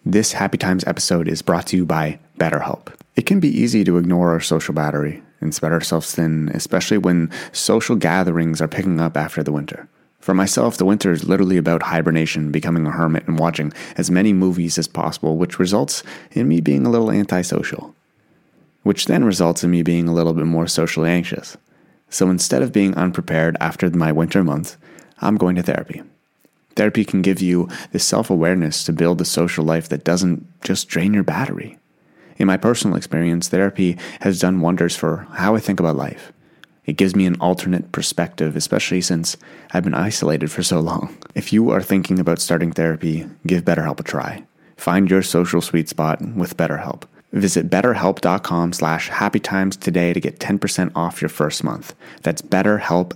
This Happy Times episode is brought to you by BetterHelp. It can be easy to ignore our social battery and spread ourselves thin, especially when social gatherings are picking up after the winter. For myself, the winter is literally about hibernation, becoming a hermit, and watching as many movies as possible, which results in me being a little antisocial, which then results in me being a little bit more socially anxious. So instead of being unprepared after my winter month, I'm going to therapy. Therapy can give you the self-awareness to build a social life that doesn't just drain your battery. In my personal experience, therapy has done wonders for how I think about life. It gives me an alternate perspective, especially since I've been isolated for so long. If you are thinking about starting therapy, give BetterHelp a try. Find your social sweet spot with BetterHelp. Visit betterhelp.com/happytimes today to get 10% off your first month. That's betterhelp,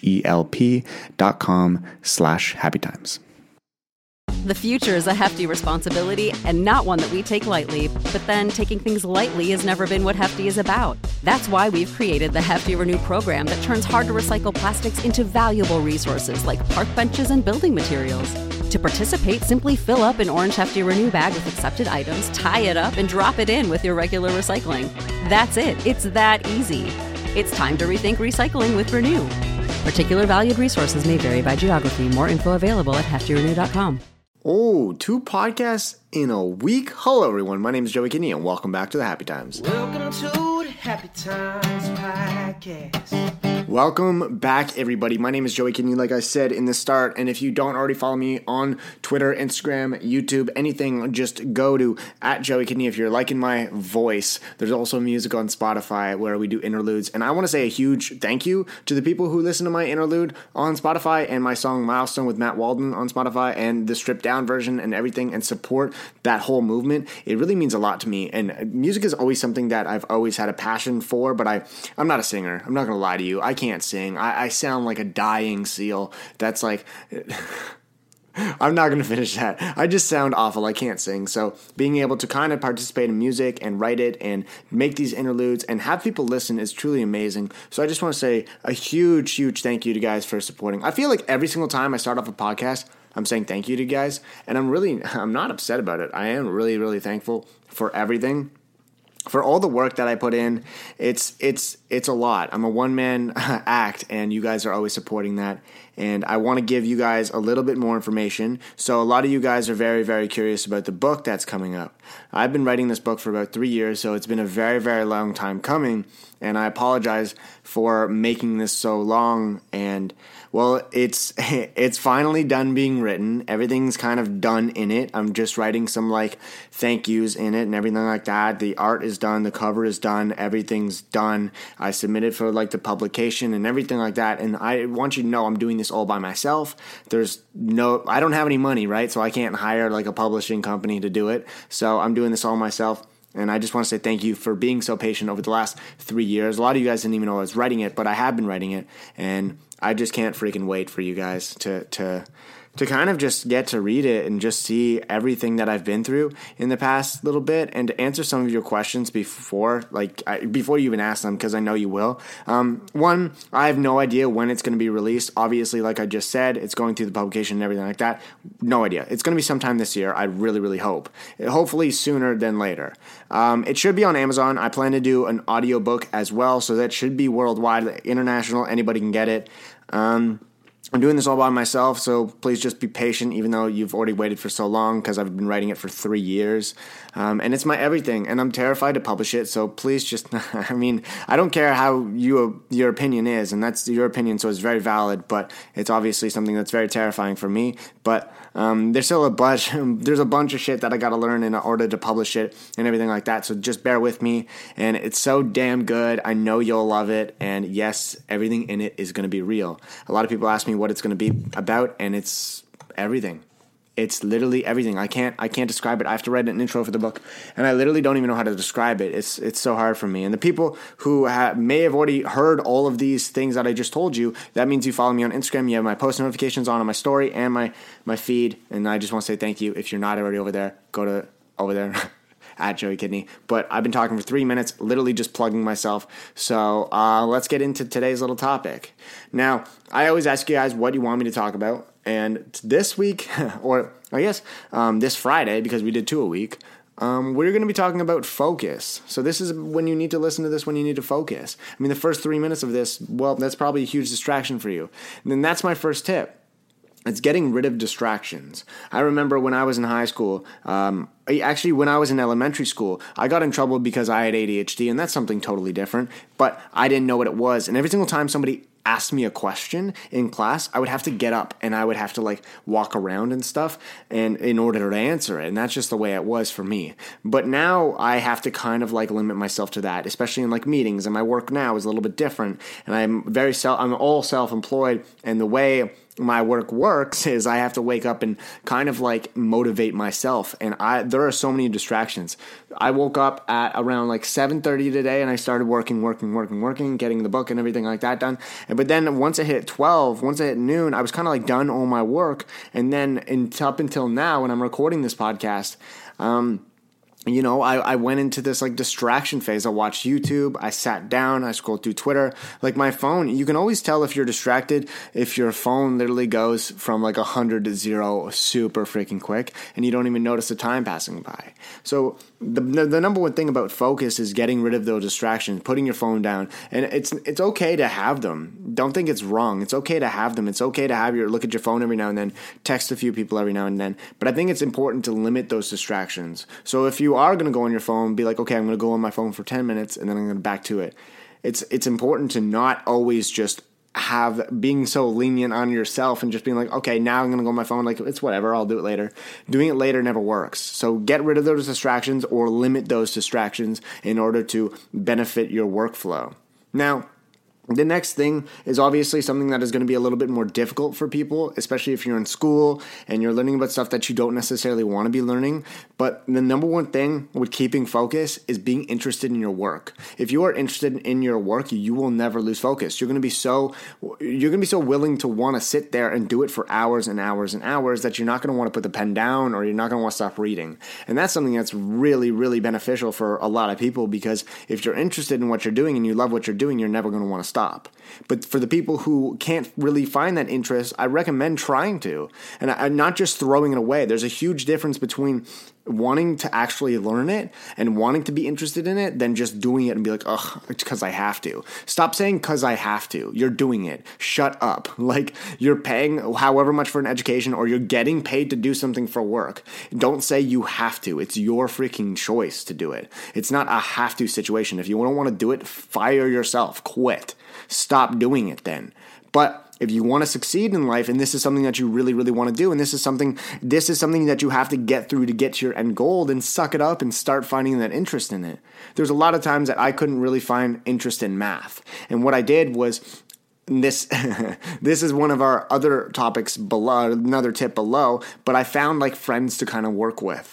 HELP.com/happytimes. The future is a hefty responsibility and not one that we take lightly, but then taking things lightly has never been what Hefty is about. That's why we've created the Hefty Renew program that turns hard-to-recycle plastics into valuable resources like park benches and building materials. To participate, simply fill up an orange Hefty Renew bag with accepted items, tie it up, and drop it in with your regular recycling. That's it. It's that easy. It's time to rethink recycling with Renew. Particular valued resources may vary by geography. More info available at heftyrenew.com. Oh, 2 podcasts in a week? Hello, everyone. My name is Joey Kinney, and welcome back to the Happy Times. Welcome to the Happy Times Podcast. Welcome back, everybody. My name is Joey Kinney, like I said in the start, and if you don't already follow me on Twitter, Instagram, YouTube, anything, just go to @JoeyKinney. If you're liking my voice, there's also music on Spotify where we do interludes, and I want to say a huge thank you to the people who listen to my interlude on Spotify and my song Milestone with Matt Walden on Spotify and the stripped down version and everything, and support that whole movement. It really means a lot to me, and music is always something that I've always had a passion for, but I'm not a singer. I'm not going to lie to you. I can't sing. I sound like a dying seal. That's like... I'm not going to finish that. I just sound awful. I can't sing. So being able to kind of participate in music and write it and make these interludes and have people listen is truly amazing. So I just want to say a huge, huge thank you to you guys for supporting. I feel like every single time I start off a podcast, I'm saying thank you to you guys. And I'm not upset about it. I am really, really thankful for everything. For all the work that I put in. It's a lot. I'm a one-man act, and you guys are always supporting that. And I want to give you guys a little bit more information. So a lot of you guys are very, very curious about the book that's coming up. I've been writing this book for about 3 years, so it's been a very, very long time coming. And I apologize for making this so long. And well, it's finally done being written. Everything's kind of done in it. I'm just writing some like thank yous in it and everything like that. The art is done. The cover is done. Everything's done. I submitted for like the publication and everything like that. And I want you to know I'm doing this all by myself. I don't have any money, right? So I can't hire like a publishing company to do it. So I'm doing this all myself. And I just want to say thank you for being so patient over the last 3 years. A lot of you guys didn't even know I was writing it, but I have been writing it. And I just can't freaking wait for you guys to kind of just get to read it and just see everything that I've been through in the past little bit, and to answer some of your questions before you even ask them, because I know you will. One, I have no idea when it's going to be released. Obviously, like I just said, it's going through the publication and everything like that. No idea. It's going to be sometime this year. I really, really hope. Hopefully sooner than later. It should be on Amazon. I plan to do an audiobook as well, so that should be worldwide, international. Anybody can get it. I'm doing this all by myself, so please just be patient, even though you've already waited for so long, because I've been writing it for 3 years. And it's my everything, and I'm terrified to publish it, so please just, I don't care how your opinion is, and that's your opinion, so it's very valid, but it's obviously something that's very terrifying for me. But there's still a bunch of shit that I gotta learn in order to publish it and everything like that, so just bear with me. And it's so damn good. I know you'll love it, and yes, everything in it is gonna be real. A lot of people ask me what it's gonna be about, and it's everything. It's literally everything. I can't describe it. I have to write an intro for the book, and I literally don't even know how to describe it. It's so hard for me. And the people who may have already heard all of these things that I just told you, that means you follow me on Instagram. You have my post notifications on my story and my feed. And I just want to say thank you. If you're not already over there, go to over there. At Joey Kidney. But I've been talking for 3 minutes, literally just plugging myself. So let's get into today's little topic. Now, I always ask you guys what you want me to talk about. And this week, or I guess this Friday, because we did 2 a week, we're going to be talking about focus. So this is when you need to listen to this, when you need to focus. I mean, the first 3 minutes of this, well, that's probably a huge distraction for you. And then that's my first tip. It's getting rid of distractions. I remember when I was in high school, actually when I was in elementary school, I got in trouble because I had ADHD, and that's something totally different, but I didn't know what it was. And every single time somebody asked me a question in class, I would have to get up and I would have to like walk around and stuff and in order to answer it. And that's just the way it was for me. But now I have to kind of like limit myself to that, especially in like meetings, and my work now is a little bit different. And I'm all self-employed, and the way my work works is I have to wake up and kind of like motivate myself. And there are so many distractions. I woke up at around like 7:30 today, and I started working, getting the book and everything like that done. But then once I hit noon, I was kind of like done all my work. And then up until now, when I'm recording this podcast, I went into this like distraction phase. I watched YouTube, I sat down, I scrolled through Twitter. Like my phone, you can always tell if you're distracted if your phone literally goes from like 100 to 0 super freaking quick, and you don't even notice the time passing by. So the number one thing about focus is getting rid of those distractions, putting your phone down. And it's okay to have them. Don't think it's wrong. It's okay to have them. It's okay to look at your phone every now and then, text a few people every now and then. But I think it's important to limit those distractions. So if you are going to go on your phone, be like, okay, I'm going to go on my phone for 10 minutes and then I'm going to back to it. It's important to not always just being so lenient on yourself and just being like, okay, now I'm going to go on my phone. Like, it's whatever. I'll do it later. Doing it later never works. So get rid of those distractions or limit those distractions in order to benefit your workflow. Now, the next thing is obviously something that is going to be a little bit more difficult for people, especially if you're in school and you're learning about stuff that you don't necessarily want to be learning. But the number one thing with keeping focus is being interested in your work. If you are interested in your work, you will never lose focus. You're going to be so willing to want to sit there and do it for hours and hours and hours that you're not going to want to put the pen down, or you're not going to want to stop reading. And that's something that's really, really beneficial for a lot of people, because if you're interested in what you're doing and you love what you're doing, you're never going to want to stop. But for the people who can't really find that interest, I recommend trying to, and not just throwing it away. There's a huge difference between wanting to actually learn it and wanting to be interested in it than just doing it and be like, ugh, it's because I have to. Stop saying because I have to. You're doing it. Shut up. Like, you're paying however much for an education, or you're getting paid to do something for work. Don't say you have to. It's your freaking choice to do it. It's not a have to situation. If you don't want to do it, fire yourself. Quit. Stop doing it then. But if you want to succeed in life, and this is something that you really, really want to do, and this is something that you have to get through to get to your end goal, then suck it up and start finding that interest in it. There's a lot of times that I couldn't really find interest in math. And what I did was, this is one of our other topics below, another tip below, but I found like friends to kind of work with.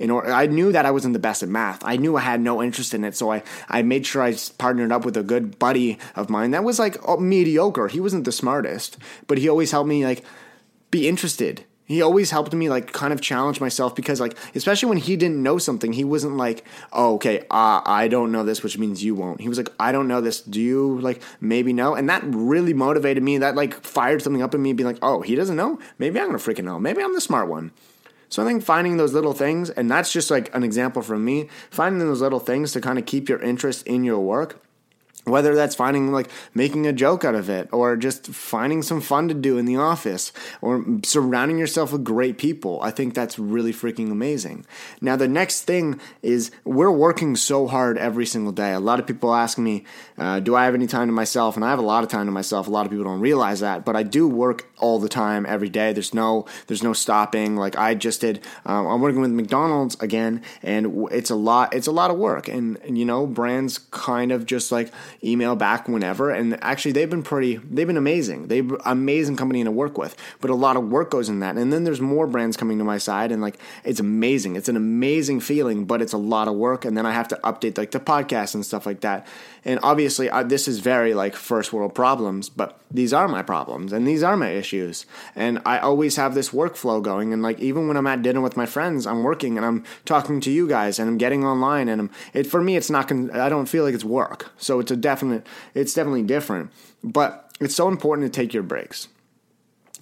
I knew that I wasn't the best at math. I knew I had no interest in it, so I made sure I partnered up with a good buddy of mine that was like mediocre. He wasn't the smartest, but he always helped me like be interested. He always helped me like kind of challenge myself, because like, especially when he didn't know something, he wasn't like, oh, okay, I don't know this, which means you won't. He was like, I don't know this. Do you like maybe know? And that really motivated me. That like fired something up in me, being like, oh, he doesn't know? Maybe I'm going to freaking know. Maybe I'm the smart one. So I think finding those little things, and that's just like an example from me, finding those little things to kind of keep your interest in your work, whether that's finding like making a joke out of it, or just finding some fun to do in the office, or surrounding yourself with great people. I think that's really freaking amazing. Now, the next thing is we're working so hard every single day. A lot of people ask me, do I have any time to myself? And I have a lot of time to myself. A lot of people don't realize that, but I do work all the time, every day. There's no stopping. Like I just did, I'm working with McDonald's again, and it's a lot of work. And brands kind of just like email back whenever, and actually they've been amazing. They've been amazing company to work with, but a lot of work goes in that. And then there's more brands coming to my side, and like it's amazing. It's an amazing feeling, but it's a lot of work. And then I have to update like the podcast and stuff like that. And obviously this is very like first world problems, but these are my problems and these are my issues. And I always have this workflow going. And like, even when I'm at dinner with my friends, I'm working and I'm talking to you guys and I'm getting online, and for me, it's not, I don't feel like it's work. So it's definitely different, but it's so important to take your breaks.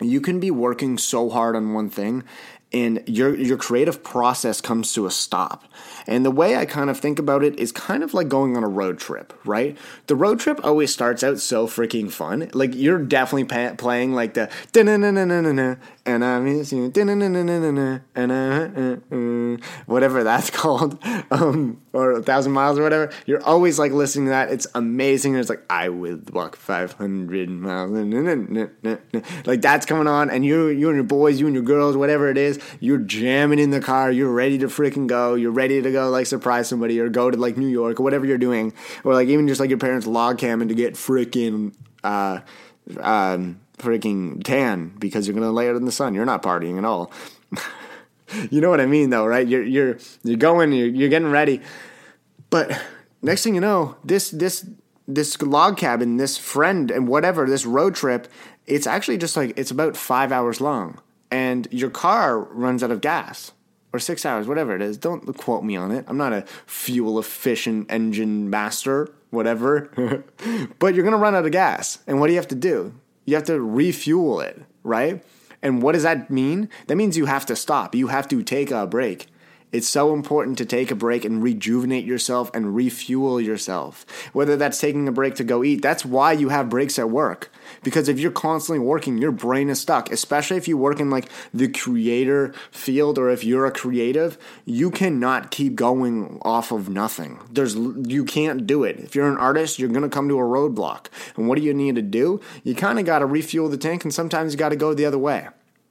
you can be working so hard on one thing and your creative process comes to a stop. And the way I kind of think about it is kind of like going on a road trip, right? The road trip always starts out so freaking fun. Like, you're definitely playing like the da-na-na-na-na-na, and I miss you, da-na-na-na-na-na, and whatever that's called, or 1,000 miles or whatever. You're always like listening to that. It's amazing. It's like, I will walk 500 miles. Like, that's coming on, and you and your boys, you and your girls, whatever it is, you're jamming in the car. You're ready to freaking go. You're ready to go like surprise somebody or go to like New York or whatever you're doing, or like even just like your parents log camming to get freaking tan because you're gonna lay out in the sun. You're not partying at all. You know what I mean, though, right? You're going, you're getting ready, but next thing you know, this log cabin, this friend and whatever, this road trip, it's actually just like, it's about 5 hours long, and your car runs out of gas. Or 6 hours, whatever it is. Don't quote me on it. I'm not a fuel-efficient engine master, whatever. But you're going to run out of gas. And what do you have to do? You have to refuel it, right? And what does that mean? That means you have to stop. You have to take a break. It's so important to take a break and rejuvenate yourself and refuel yourself. Whether that's taking a break to go eat, that's why you have breaks at work. Because if you're constantly working, your brain is stuck. Especially if you work in like the creator field, or if you're a creative, you cannot keep going off of nothing. You can't do it. If you're an artist, you're going to come to a roadblock. And what do you need to do? You kind of got to refuel the tank, and sometimes you got to go the other way.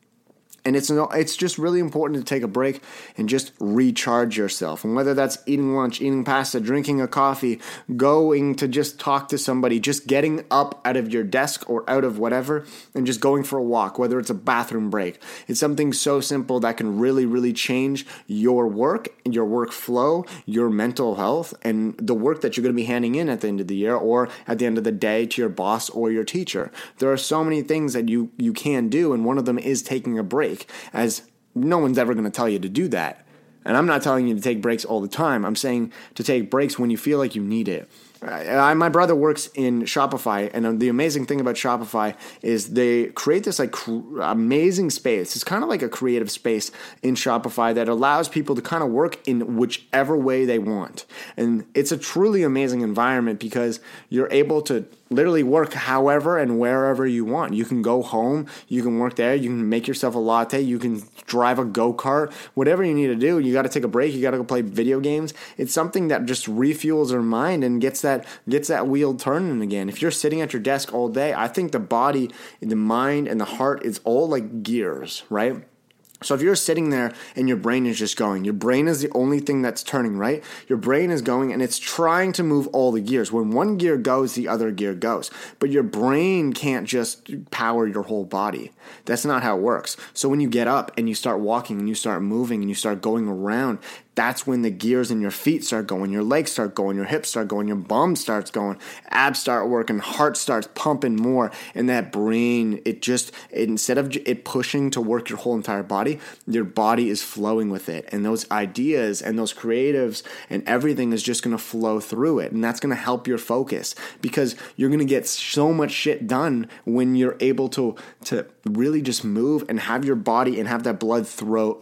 And it's just really important to take a break and just recharge yourself. And whether that's eating lunch, eating pasta, drinking a coffee, going to just talk to somebody, just getting up out of your desk or out of whatever and just going for a walk, whether it's a bathroom break. It's something so simple that can really, really change your work, your workflow, your mental health, and the work that you're going to be handing in at the end of the year or at the end of the day to your boss or your teacher. There are so many things that you can do, and one of them is taking a break. As no one's ever going to tell you to do that. And I'm not telling you to take breaks all the time. I'm saying to take breaks when you feel like you need it. My brother works in Shopify, and the amazing thing about Shopify is they create this like amazing space. It's kind of like a creative space in Shopify that allows people to kind of work in whichever way they want. And it's a truly amazing environment because you're able to literally work however and wherever you want. You can go home, you can work there, you can make yourself a latte, you can drive a go-kart, whatever you need to do. You got to take a break, you got to go play video games. It's something that just refuels your mind and gets that wheel turning again. If you're sitting at your desk all day, I think the body, the mind, and the heart is all like gears, right? So if you're sitting there and your brain is just going, your brain is the only thing that's turning, right? Your brain is going and it's trying to move all the gears. When one gear goes, the other gear goes. But your brain can't just power your whole body. That's not how it works. So when you get up and you start walking and you start moving and you start going around, that's when the gears in your feet start going, your legs start going, your hips start going, your bum starts going, abs start working, heart starts pumping more, and that brain, instead of it pushing to work your whole entire body, your body is flowing with it, and those ideas and those creatives and everything is just going to flow through it, and that's going to help your focus because you're going to get so much shit done when you're able to really just move and have your body and have that blood flow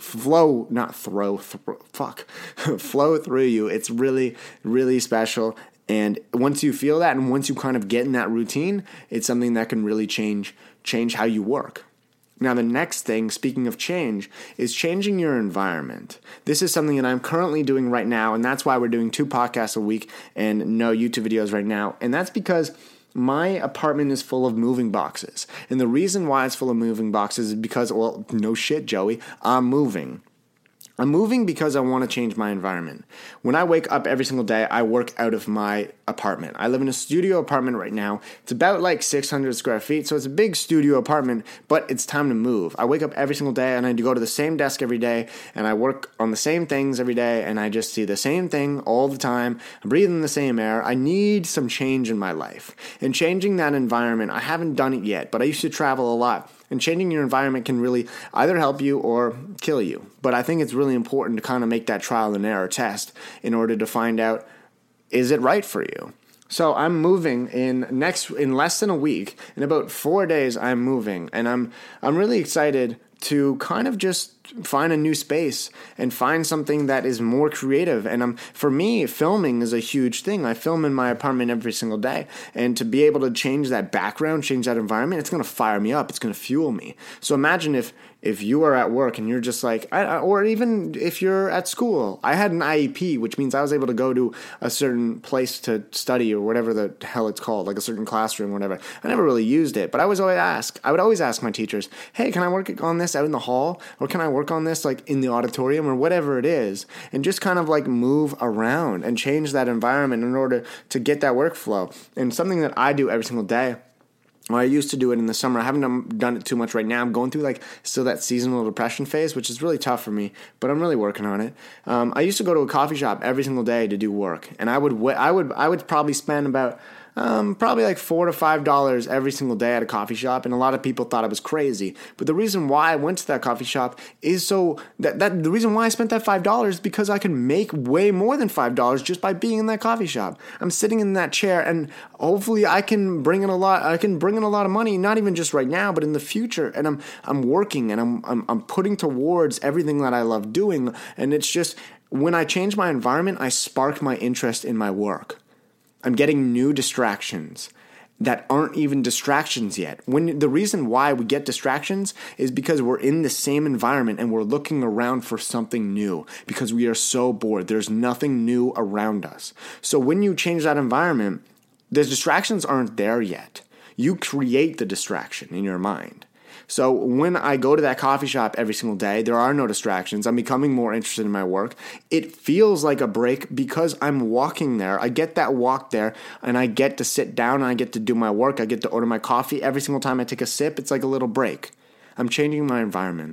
through you. It's really, really special. And once you feel that and once you kind of get in that routine, it's something that can really change how you work. Now, the next thing, speaking of change, is changing your environment. This is something that I'm currently doing right now, and that's why we're doing 2 podcasts a week and no YouTube videos right now. And that's because my apartment is full of moving boxes. And the reason why it's full of moving boxes is because, well, no shit, Joey, I'm moving. I'm moving because I want to change my environment. When I wake up every single day, I work out of my apartment. I live in a studio apartment right now. It's about like 600 square feet, so it's a big studio apartment, but it's time to move. I wake up every single day and I go to the same desk every day and I work on the same things every day and I just see the same thing all the time. I'm breathing the same air. I need some change in my life. And changing that environment, I haven't done it yet, but I used to travel a lot. And changing your environment can really either help you or kill you. But I think it's really important to kind of make that trial and error test in order to find out, is it right for you? So I'm moving in less than a week. In about 4 days, I'm moving, and I'm really excited to kind of just find a new space and find something that is more creative. And for me, filming is a huge thing. I film in my apartment every single day, and to be able to change that background, change that environment, it's going to fire me up. It's going to fuel me. So imagine if you are at work and you're just like, or even if you're at school. I had an IEP, which means I was able to go to a certain place to study or whatever the hell it's called, like a certain classroom or whatever. I never really used it, but I would always ask my teachers, hey, can I work on this out in the hall? Or can I work on this like in the auditorium or whatever it is? And just kind of like move around and change that environment in order to get that workflow. And something that I do every single day, well, I used to do it in the summer. I haven't done it too much right now. I'm going through like still that seasonal depression phase, which is really tough for me, but I'm really working on it. I used to go to a coffee shop every single day to do work, and I would probably spend about probably like $4 to $5 every single day at a coffee shop, and a lot of people thought I was crazy. But the reason why I went to that coffee shop is so that the reason why I spent that $5 is because I could make way more than $5 just by being in that coffee shop. I'm sitting in that chair, and hopefully I can bring in a lot. I can bring in a lot of money, not even just right now, but in the future. And I'm working, and I'm putting towards everything that I love doing. And it's just when I change my environment, I spark my interest in my work. I'm getting new distractions that aren't even distractions yet. The reason why we get distractions is because we're in the same environment and we're looking around for something new because we are so bored. There's nothing new around us. So when you change that environment, the distractions aren't there yet. You create the distraction in your mind. So when I go to that coffee shop every single day, there are no distractions. I'm becoming more interested in my work. It feels like a break because I'm walking there. I get that walk there, and I get to sit down, and I get to do my work. I get to order my coffee. Every single time I take a sip, it's like a little break. I'm changing my environment.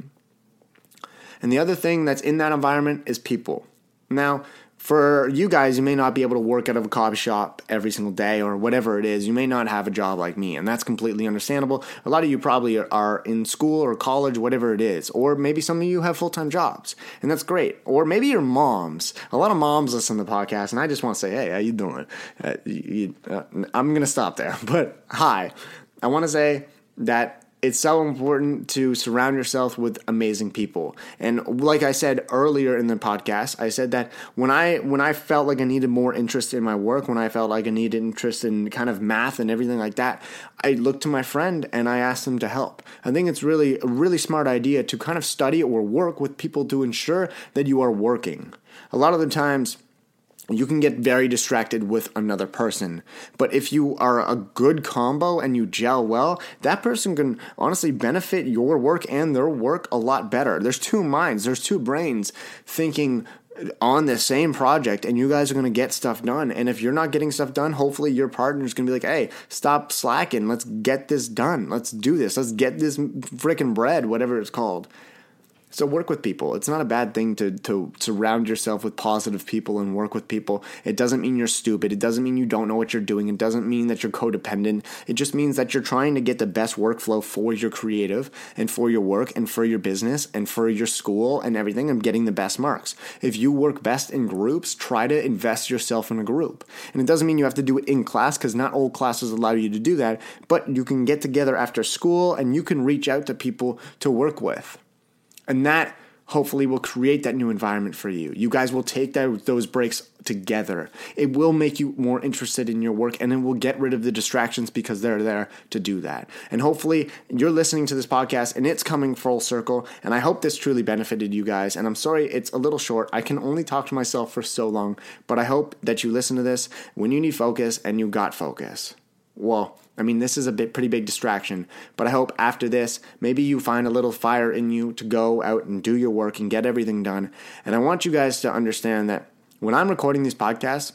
And the other thing that's in that environment is people. Now, for you guys, you may not be able to work out of a coffee shop every single day or whatever it is. You may not have a job like me, and that's completely understandable. A lot of you probably are in school or college, whatever it is. Or maybe some of you have full-time jobs, and that's great. Or maybe you're moms. A lot of moms listen to the podcast, and I just want to say, hey, how you doing? I'm going to stop there. But hi, I want to say that it's so important to surround yourself with amazing people. And like I said earlier in the podcast, I said that when I felt like I needed more interest in my work, when I felt like I needed interest in kind of math and everything like that, I looked to my friend and I asked him to help. I think it's really a really smart idea to kind of study or work with people to ensure that you are working. A lot of the times, you can get very distracted with another person. But if you are a good combo and you gel well, that person can honestly benefit your work and their work a lot better. There's two minds, there's two brains thinking on the same project, and you guys are going to get stuff done. And if you're not getting stuff done, hopefully your partner's going to be like, hey, stop slacking. Let's get this done. Let's do this. Let's get this freaking bread, whatever it's called. So work with people. It's not a bad thing to surround yourself with positive people and work with people. It doesn't mean you're stupid. It doesn't mean you don't know what you're doing. It doesn't mean that you're codependent. It just means that you're trying to get the best workflow for your creative and for your work and for your business and for your school and everything, and getting the best marks. If you work best in groups, try to invest yourself in a group. And it doesn't mean you have to do it in class, because not all classes allow you to do that, but you can get together after school and you can reach out to people to work with. And that hopefully will create that new environment for you. You guys will take those breaks together. It will make you more interested in your work, and it will get rid of the distractions because they're there to do that. And hopefully you're listening to this podcast and it's coming full circle, and I hope this truly benefited you guys. And I'm sorry it's a little short. I can only talk to myself for so long, but I hope that you listen to this when you need focus and you got focus. Well, I mean, this is a pretty big distraction, but I hope after this, maybe you find a little fire in you to go out and do your work and get everything done. And I want you guys to understand that when I'm recording these podcasts,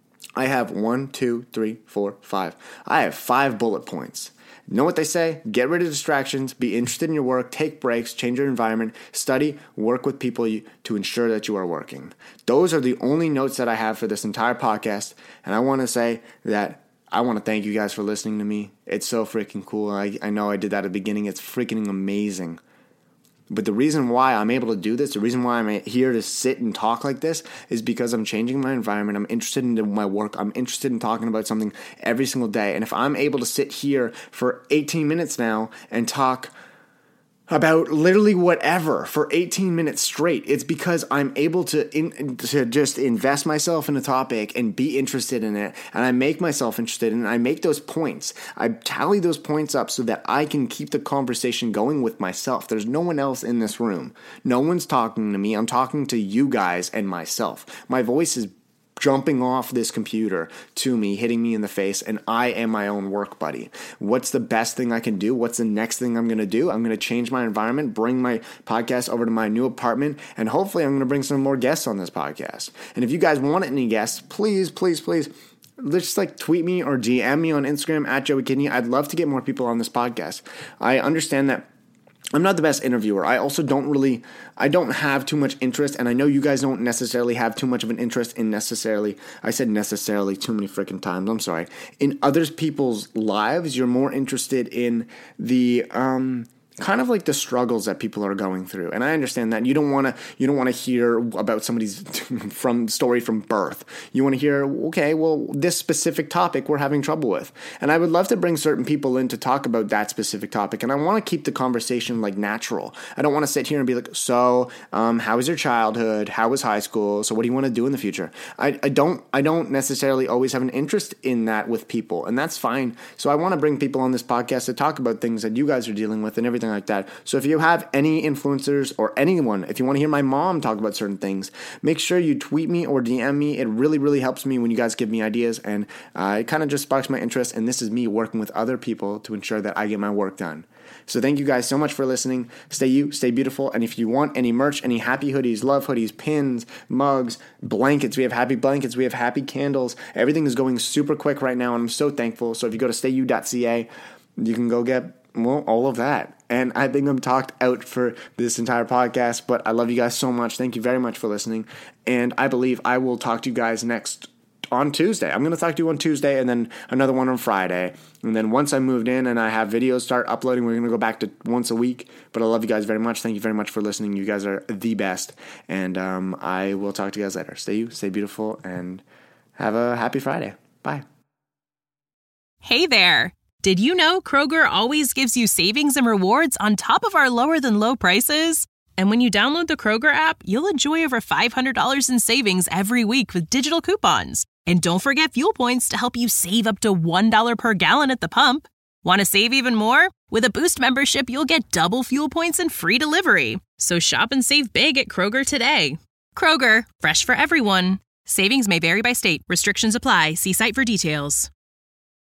I have 1, 2, 3, 4, 5. I have 5 bullet points. Know what they say? Get rid of distractions, be interested in your work, take breaks, change your environment, study, work with people to ensure that you are working. Those are the only notes that I have for this entire podcast, and I want to say that I want to thank you guys for listening to me. It's so freaking cool. I know I did that at the beginning. It's freaking amazing. But the reason why I'm able to do this, the reason why I'm here to sit and talk like this is because I'm changing my environment. I'm interested in my work. I'm interested in talking about something every single day. And if I'm able to sit here for 18 minutes now and talk about literally whatever for 18 minutes straight, it's because I'm able to just invest myself in a topic and be interested in it, and I make myself interested in it. I make those points. I tally those points up so that I can keep the conversation going with myself. There's no one else in this room. No one's talking to me. I'm talking to you guys and myself. My voice is jumping off this computer to me, hitting me in the face, and I am my own work buddy. What's the best thing I can do? What's the next thing I'm going to do? I'm going to change my environment, bring my podcast over to my new apartment, and hopefully I'm going to bring some more guests on this podcast. And if you guys want any guests, please, just tweet me or DM me on Instagram at Joey Kidney. I'd love to get more people on this podcast. I understand that I'm not the best interviewer. I also don't have too much interest, and I know you guys don't necessarily have too much of an interest in I said necessarily too many freaking times, I'm sorry. In other people's lives, you're more interested in the kind of like the struggles that people are going through. And I understand that you don't want to hear about somebody's story from birth. You want to hear, okay, well, this specific topic we're having trouble with. And I would love to bring certain people in to talk about that specific topic. And I want to keep the conversation like natural. I don't want to sit here and be like, so how was your childhood? How was high school? So what do you want to do in the future? I don't necessarily always have an interest in that with people, and that's fine. So I want to bring people on this podcast to talk about things that you guys are dealing with and everything like that. So if you have any influencers or anyone, if you want to hear my mom talk about certain things, make sure you tweet me or DM me. It really, really helps me when you guys give me ideas, and it kind of just sparks my interest, and this is me working with other people to ensure that I get my work done. So thank you guys so much for listening. Stay you, stay beautiful, and if you want any merch, any happy hoodies, love hoodies, pins, mugs, blankets, we have happy blankets, we have happy candles. Everything is going super quick right now, and I'm so thankful. So if you go to stayu.ca, you can go get all of that. And I think I'm talked out for this entire podcast, but I love you guys so much. Thank you very much for listening. And I believe I will talk to you guys next on Tuesday. I'm going to talk to you on Tuesday, and then another one on Friday. And then once I moved in and I have videos start uploading, we're going to go back to once a week. But I love you guys very much. Thank you very much for listening. You guys are the best. And I will talk to you guys later. Stay you, stay beautiful, and have a happy Friday. Bye. Hey there. Did you know Kroger always gives you savings and rewards on top of our lower than low prices? And when you download the Kroger app, you'll enjoy over $500 in savings every week with digital coupons. And don't forget fuel points to help you save up to $1 per gallon at the pump. Want to save even more? With a Boost membership, you'll get double fuel points and free delivery. So shop and save big at Kroger today. Kroger, fresh for everyone. Savings may vary by state. Restrictions apply. See site for details.